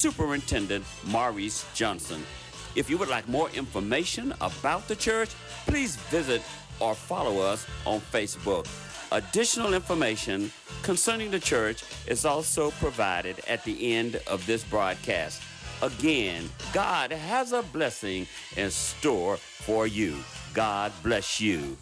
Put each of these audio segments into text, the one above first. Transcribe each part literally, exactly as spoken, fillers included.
Superintendent Maurice Johnson. If you would like more information about the church, please visit or follow us on Facebook. Additional information concerning the church is also provided at the end of this broadcast. Again, God has a blessing in store for you. God bless you.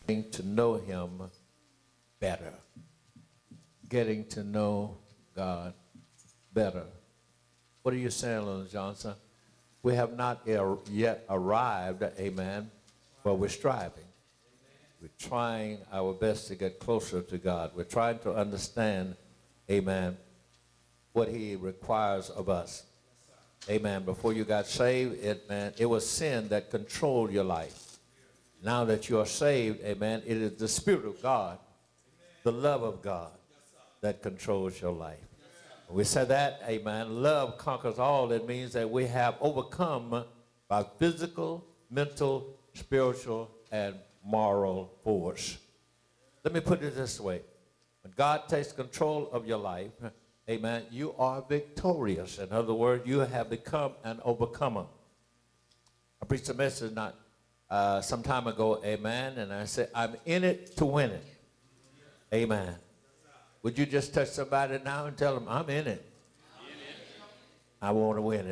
getting to know him better. Getting to know God better. What are you saying, Little Johnson? We have not yet arrived, amen, but we're striving. We're trying our best to get closer to God. We're trying to understand, amen, what he requires of us. Amen. Before you got saved, it, man, it was sin that controlled your life. Now that you are saved, amen, it is the Spirit of God, the love of God that controls your life. We said that, amen, love conquers all. It means that we have overcome by physical, mental, spiritual, and moral force. Let me put it this way. When God takes control of your life, amen, you are victorious. In other words, you have become an overcomer. I preached a message not uh, some time ago, amen, and I said, I'm in it to win it. Amen. Would you just touch somebody now and tell them, I'm in it. I want to win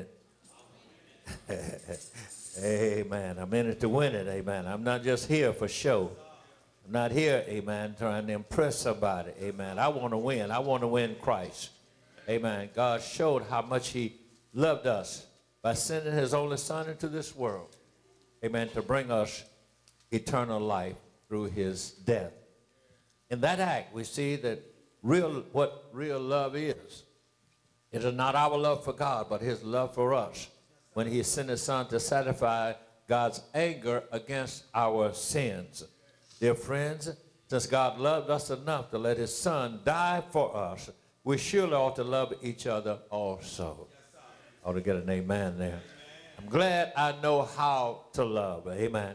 it. Amen. I'm in it to win it. Amen. I'm not just here for show. I'm not here, amen, trying to impress somebody. Amen. I want to win. I want to win Christ. Amen. God showed how much he loved us by sending his only son into this world. Amen. To bring us eternal life through his death. In that act, we see that real, what real love is. It is not our love for God, but his love for us. When he sent his son to satisfy God's anger against our sins. Dear friends, since God loved us enough to let his son die for us, we surely ought to love each other also. I ought to get an amen there. I'm glad I know how to love. Amen.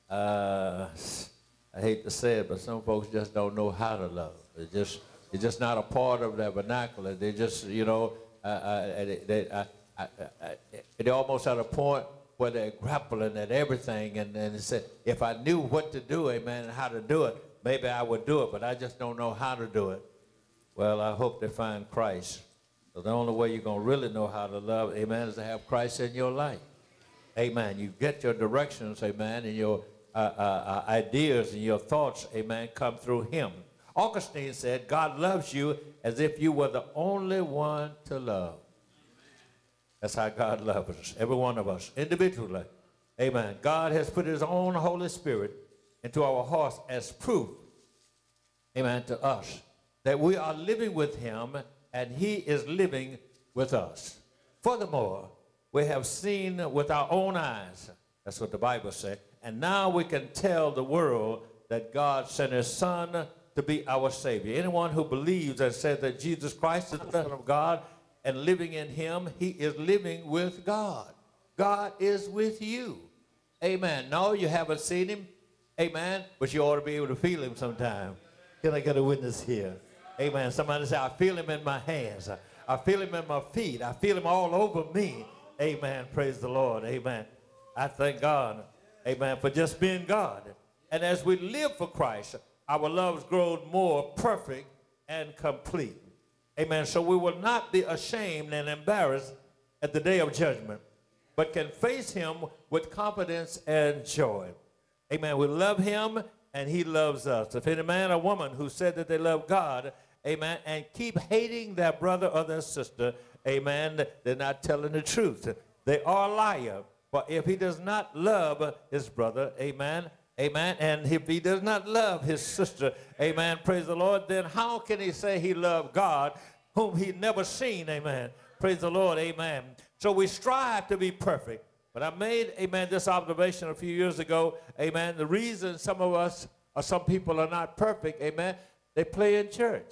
Uh, I hate to say it, but some folks just don't know how to love. It's just, it's just not a part of their vernacular. They just, you know, uh, uh, they, they, uh, I, I, they're almost at a point where they're grappling at everything, and, and they say, if I knew what to do, amen, and how to do it, maybe I would do it, but I just don't know how to do it. Well, I hope they find Christ. So the only way you're going to really know how to love, amen, is to have Christ in your life. Amen. You get your directions, amen, and your uh, uh, uh, ideas and your thoughts, amen, come through him. Augustine said, God loves you as if you were the only one to love. That's how God loves us, every one of us, individually. Amen. God has put his own Holy Spirit into our hearts as proof, amen, to us, that we are living with him and he is living with us. Furthermore, we have seen with our own eyes, that's what the Bible said, and now we can tell the world that God sent his son to be our Savior. Anyone who believes and says that Jesus Christ is the Son of God, and living in him, he is living with God. God is with you. Amen. No, you haven't seen him. Amen. But you ought to be able to feel him sometime. Can I get a witness here? Amen. Somebody say, I feel him in my hands. I feel him in my feet. I feel him all over me. Amen. Praise the Lord. Amen. I thank God. Amen. For just being God. And as we live for Christ, our loves grow more perfect and complete. Amen. So we will not be ashamed and embarrassed at the day of judgment, but can face him with confidence and joy. Amen. We love him and he loves us. If any man or woman who said that they love God, amen, and keep hating their brother or their sister, amen, they're not telling the truth. They are a liar. But if he does not love his brother, amen, amen, and if he does not love his sister, amen, praise the Lord, then how can he say he loved God whom he never seen, amen, praise the Lord, amen. So we strive to be perfect. But I made, amen, this observation a few years ago, amen, the reason some of us or some people are not perfect, amen, they play in church.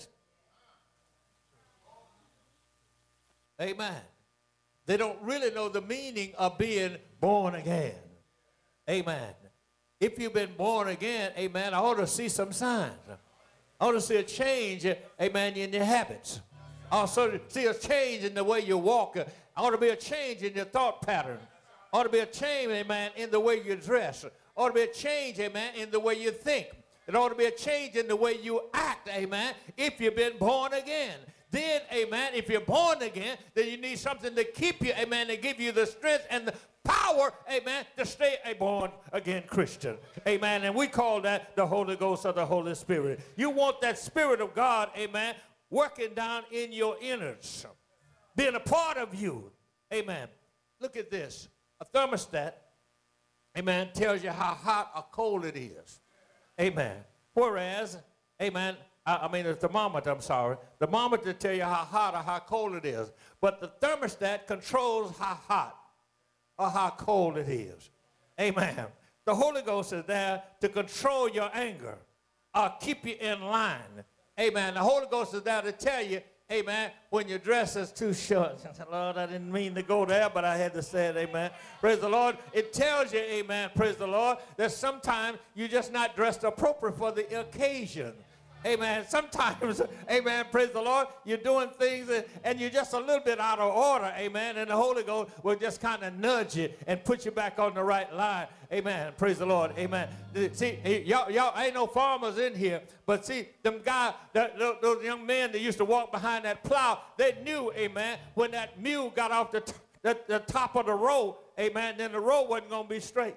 Amen. They don't really know the meaning of being born again. Amen. If you've been born again, amen, I ought to see some signs. I ought to see a change, amen, in your habits. I ought to see a change in the way you walk. I ought to be a change in your thought pattern. Ought to be a change, amen, in the way you dress. Ought to be a change, amen, in the way you think. It ought to be a change in the way you act, amen, if you've been born again. Then, amen, if you're born again, then you need something to keep you, amen, to give you the strength and the power, amen, to stay a born again Christian. Amen. And we call that the Holy Ghost or the Holy Spirit. You want that Spirit of God, amen, working down in your innards, being a part of you. Amen. Look at this. A thermostat, amen, tells you how hot or cold it is. Amen. Whereas, amen, I, I mean the thermometer, I'm sorry. The thermometer tells you how hot or how cold it is. But the thermostat controls how hot or how cold it is. Amen. The Holy Ghost is there to control your anger or keep you in line. Amen. The Holy Ghost is there to tell you, amen, when your dress is too short. Lord, I didn't mean to go there, but I had to say it, amen. Praise the Lord. It tells you, amen, praise the Lord, that sometimes you're just not dressed appropriate for the occasion. Amen. Sometimes, amen, praise the Lord, you're doing things and, and you're just a little bit out of order, amen, and the Holy Ghost will just kind of nudge you and put you back on the right line. Amen. Praise the Lord. Amen. See, y'all, y'all ain't no farmers in here, but see, them guys, the, those young men that used to walk behind that plow, they knew, amen, when that mule got off the, the, the top of the road, amen, then the road wasn't going to be straight.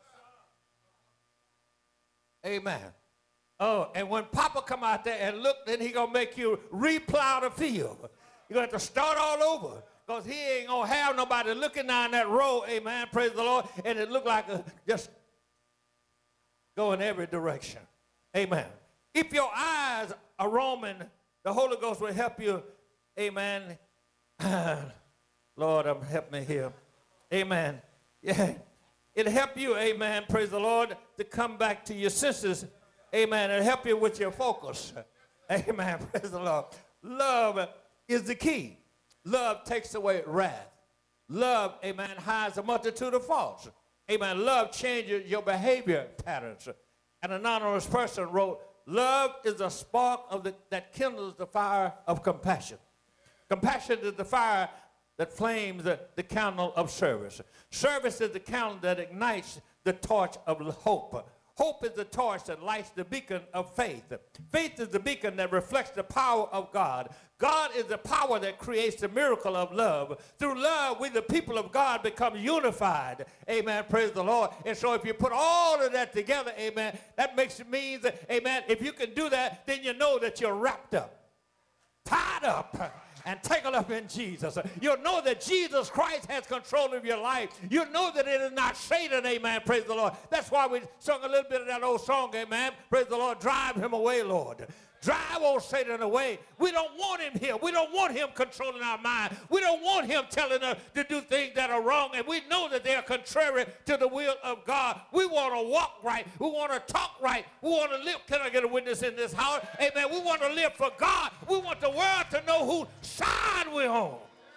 Amen. Oh, and when Papa come out there and look, then he gonna make you replow the field. You're gonna have to start all over, because he ain't gonna have nobody looking down that road, amen, praise the Lord, and it look like a, just go in every direction. Amen. If your eyes are roaming, the Holy Ghost will help you, amen. Lord, um, help me here. Amen. Yeah. It'll help you, amen, praise the Lord, to come back to your senses. Amen. It'll help you with your focus. Amen. Praise the Lord. Love is the key. Love takes away wrath. Love, amen, hides a multitude of faults. Amen. Love changes your behavior patterns. An anonymous person wrote, love is a spark of the, that kindles the fire of compassion. Compassion is the fire that flames the, the candle of service. Service is the candle that ignites the torch of hope. Hope is the torch that lights the beacon of faith. Faith is the beacon that reflects the power of God. God is the power that creates the miracle of love. Through love, we, the people of God, become unified. Amen. Praise the Lord. And so if you put all of that together, amen, that makes it means, that, amen, if you can do that, then you know that you're wrapped up, tied up, and tangled up in Jesus. You'll know that Jesus Christ has control of your life. You'll know that it is not Satan, amen, praise the Lord. That's why we sung a little bit of that old song, amen, praise the Lord, drive him away, Lord. Drive old Satan away. We don't want him here. We don't want him controlling our mind. We don't want him telling us to do things that are wrong, and we know that they are contrary to the will of God. We want to walk right. We want to talk right. We want to live. Can I get a witness in this house? Amen. We want to live for God. We want the world to know whose side we're on.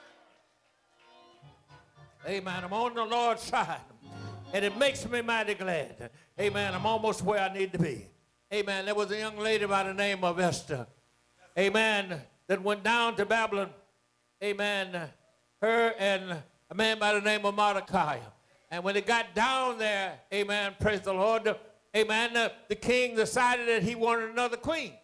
Amen. I'm on the Lord's side, and it makes me mighty glad. Amen. I'm almost where I need to be. Amen. There was a young lady by the name of Esther. Amen. That went down to Babylon. Amen. Her and a man by the name of Mordecai. And when they got down there, amen, praise the Lord, amen, the, the king decided that he wanted another queen.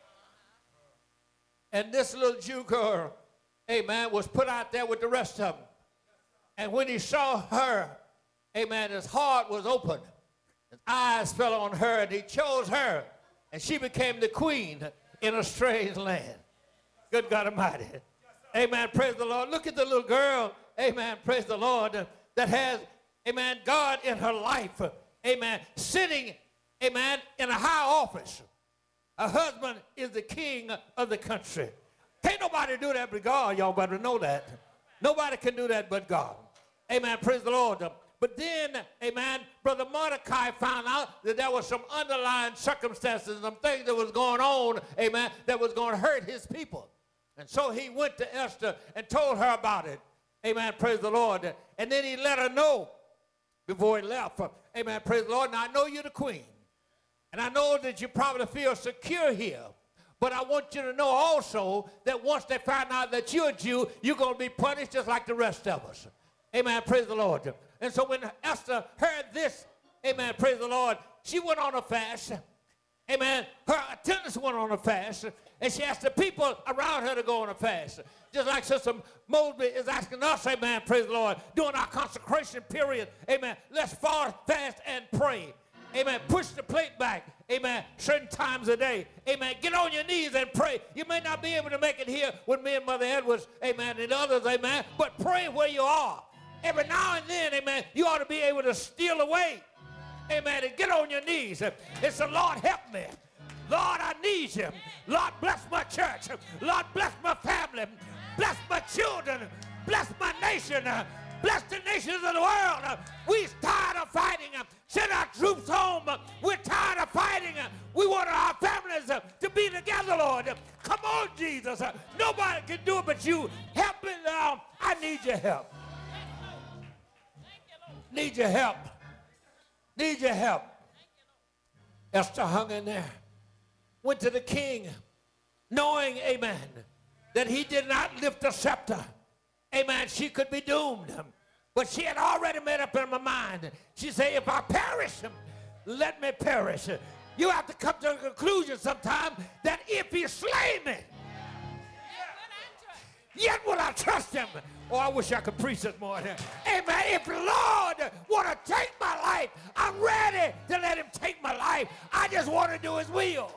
And this little Jew girl, amen, was put out there with the rest of them. And when he saw her, amen, his heart was open. His eyes fell on her, and he chose her, and she became the queen in a strange land. Good God Almighty. Amen. Praise the Lord. Look at the little girl, amen, praise the Lord, that has, amen, God in her life, amen, sitting, amen, in a high office. Her husband is the king of the country. Can't nobody do that but God. Y'all better know that. Nobody can do that but God. Amen. Praise the Lord. But then, amen, Brother Mordecai found out that there was some underlying circumstances, some things that was going on, amen, that was going to hurt his people. And so he went to Esther and told her about it. Amen, praise the Lord. And then he let her know before he left. Amen, praise the Lord. Now, I know you're the queen. And I know that you probably feel secure here. But I want you to know also that once they find out that you're a Jew, you're going to be punished just like the rest of us. Amen, praise the Lord. And so when Esther heard this, amen, praise the Lord, she went on a fast, amen, her attendants went on a fast, and she asked the people around her to go on a fast. Just like Sister Mosby is asking us, amen, praise the Lord, during our consecration period, amen, let's fast, fast, and pray. Amen. Push the plate back. Amen. Certain times a day. Amen. Get on your knees and pray. You may not be able to make it here with me and Mother Edwards, amen, and others, amen, but pray where you are. Every now and then, amen, you ought to be able to steal away. Amen. And get on your knees. It's the Lord, help me. Lord, I need you. Lord, bless my church. Lord, bless my family. Bless my children. Bless my nation. Bless the nations of the world. We're tired of fighting. Send our troops home. We're tired of fighting. We want our families to be together, Lord. Come on, Jesus. Nobody can do it but you. Help me now. I need your help. Need your help. Need your help. Esther hung in there. Went to the king, knowing, amen, that he did not lift the scepter. Amen. She could be doomed. But she had already made up in her mind. She said, if I perish, let me perish. You have to come to a conclusion sometime that if he slay me, yet will I trust him. Oh, I wish I could preach this morning. Amen. If the Lord want to take my life, I'm ready to let him take my life. I just want to do his will.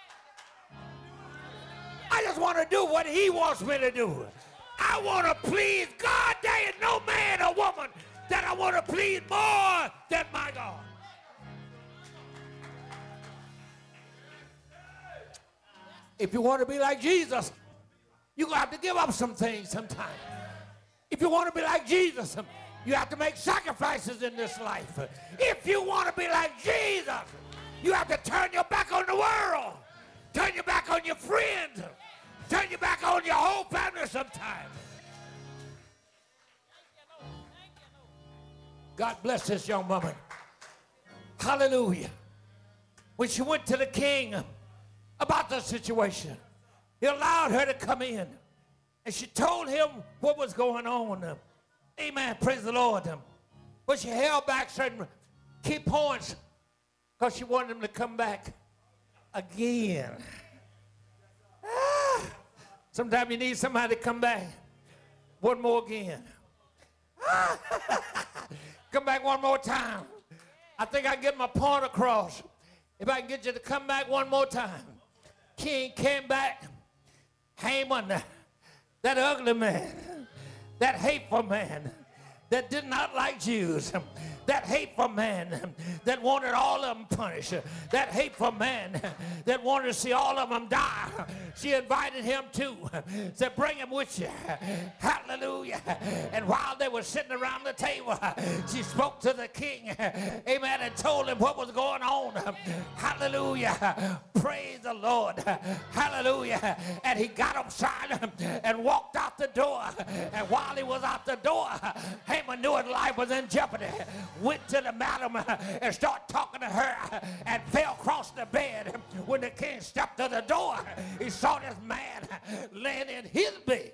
I just want to do what he wants me to do. I want to please God. There is no man or woman that I want to please more than my God. If you want to be like Jesus, you're going to have to give up some things sometimes. If you want to be like Jesus, you have to make sacrifices in this life. If you want to be like Jesus, you have to turn your back on the world. Turn your back on your friends. Turn your back on your whole family sometimes. God bless this young woman. Hallelujah. When she went to the king about the situation, he allowed her to come in. And she told him what was going on. Amen. Praise the Lord. But she held back certain key points because she wanted him to come back again. Ah, sometimes you need somebody to come back one more again. Ah, come back one more time. I think I can get my point across if I can get you to come back one more time. King came back. Haman, that ugly man, that hateful man, that did not like Jews, that hateful man that wanted all of them punished, that hateful man that wanted to see all of them die. She invited him too, said, bring him with you. Hallelujah. And while they were sitting around the table, she spoke to the king, amen, and told him what was going on. Hallelujah. Praise the Lord. Hallelujah. And he got upside and walked out the door. And while he was out the door, Haman knew his life was in jeopardy. Went to the madam and started talking to her and fell across the bed. When the king stepped to the door, he saw this man laying in his bed.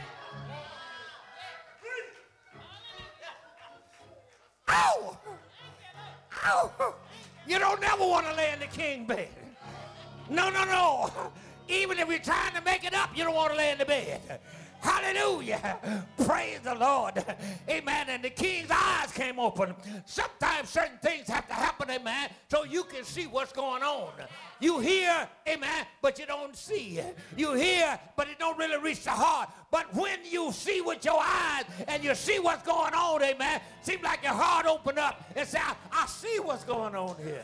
Ow! Ow! You don't never want to lay in the king bed. No, no, no. Even if you're trying to make it up, you don't want to lay in the bed. Hallelujah. Praise the Lord. Amen. And the king's eyes came open. Sometimes certain things have to happen, amen, so you can see what's going on. You hear, amen, but you don't see. You hear, but it don't really reach the heart. But when you see with your eyes and you see what's going on, amen, seems like your heart opened up and say, I, I see what's going on here.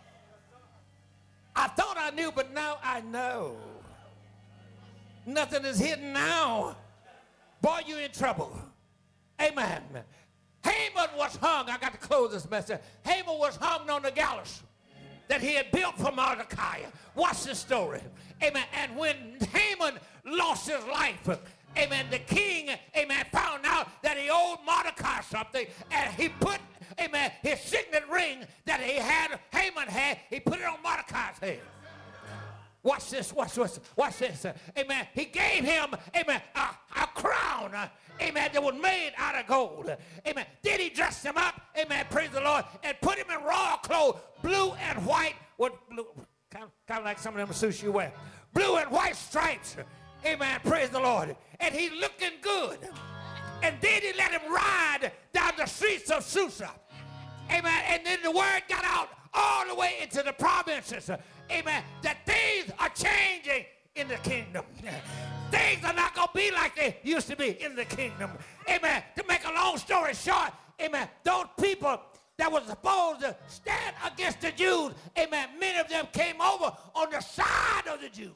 I thought I knew, but now I know. Nothing is hidden now. Boy, you're in trouble. Amen. Haman was hung. I got to close this message. Haman was hung on the gallows that he had built for Mordecai. Watch this story. Amen. And when Haman lost his life, amen, the king, amen, found out that he owed Mordecai something, and he put, amen, his signet ring that he had, Haman had, he put it on Mordecai's head. Watch this, watch this, watch this. Amen. He gave him, amen, a, a crown, uh, amen, that was made out of gold. Amen. Then he dressed him up, amen, praise the Lord, and put him in royal clothes, blue and white, with blue, kind of, kind kind of like some of them suits you wear. Blue and white stripes. Amen. Praise the Lord. And he's looking good. And then he let him ride down the streets of Susa. Amen. And then the word got out all the way into the provinces. Amen. That things are changing in the kingdom. Things are not going to be like they used to be in the kingdom. Amen. To make a long story short, amen, those people that was supposed to stand against the Jews, amen, many of them came over on the side of the Jews.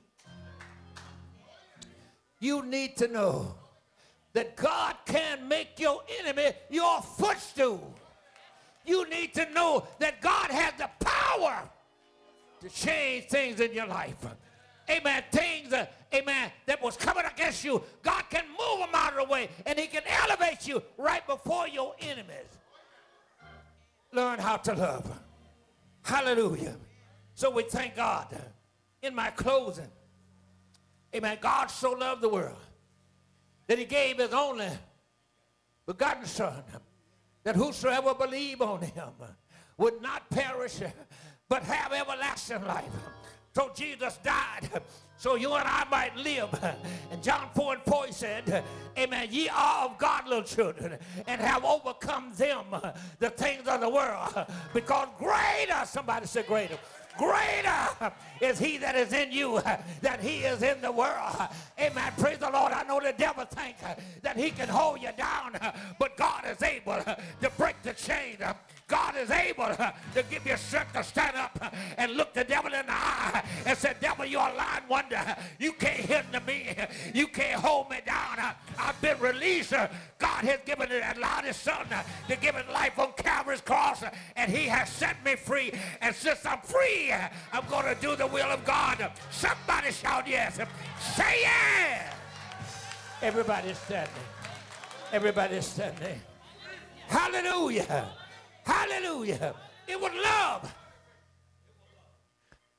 You need to know that God can make your enemy your footstool. You need to know that God has the power to change things in your life. Amen. Things, uh, amen, that was coming against you, God can move them out of the way, and he can elevate you right before your enemies. Learn how to love. Hallelujah. So we thank God. In my closing, amen, God so loved the world that he gave his only begotten Son, that whosoever believe on him would not perish, but have everlasting life. So Jesus died so you and I might live. And John four and four, he said, amen, ye are of God, little children, and have overcome them, the things of the world, because greater, somebody said greater, greater is he that is in you than he is in the world. Amen. Praise the Lord. I know the devil thinks that he can hold you down, but God is able to break the chain. God is able to give you strength to stand up and look the devil in the eye and say, devil, you're a lying wonder. You can't hinder me. You can't hold me down. I've been released. God has given it, allowed his Son to give his life on Calvary's cross, and he has set me free. And since I'm free, I'm going to do the will of God. Somebody shout yes. Say yes. Everybody's standing. Everybody's standing. Hallelujah. Hallelujah. It was love